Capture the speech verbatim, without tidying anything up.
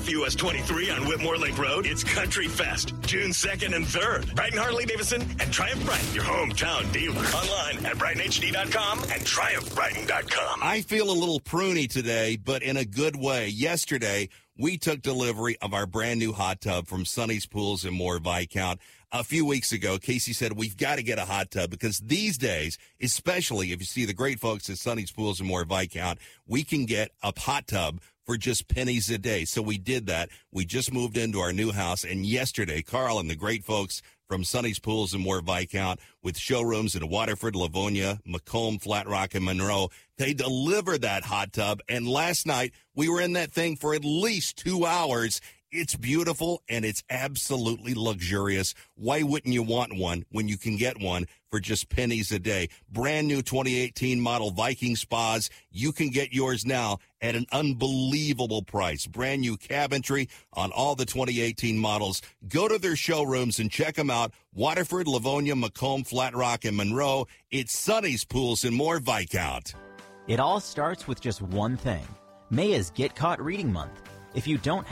F U S twenty-three on Whitmore Lake Road, it's Country Fest, June second and third. Brighton Harley-Davidson and Triumph Brighton, your hometown dealer. Online at Brighton H D dot com and Triumph Brighton dot com. I feel a little pruny today, but in a good way. Yesterday, we took delivery of our brand new hot tub from Sonny's Pools and More Viscount. A few weeks ago, Casey said, we've got to get a hot tub because these days, especially if you see the great folks at Sonny's Pools and More Viscount, we can get a hot tub for just pennies a day. So we did that. We just moved into our new house, and yesterday, Carl and the great folks from Sonny's Pools and More Viscount with showrooms in Waterford, Livonia, Macomb, Flat Rock, and Monroe, they delivered that hot tub, and last night we were in that thing for at least two hours. It's beautiful, and it's absolutely luxurious. Why wouldn't you want one when you can get one for just pennies a day? Brand new twenty eighteen model Viking spas. You can get yours now at an unbelievable price. Brand new cabinetry on all the twenty eighteen models. Go to their showrooms and check them out. Waterford, Livonia, Macomb, Flat Rock, and Monroe. It's Sonny's Pools and More Viscount. It all starts with just one thing. May is Get Caught Reading Month. If you don't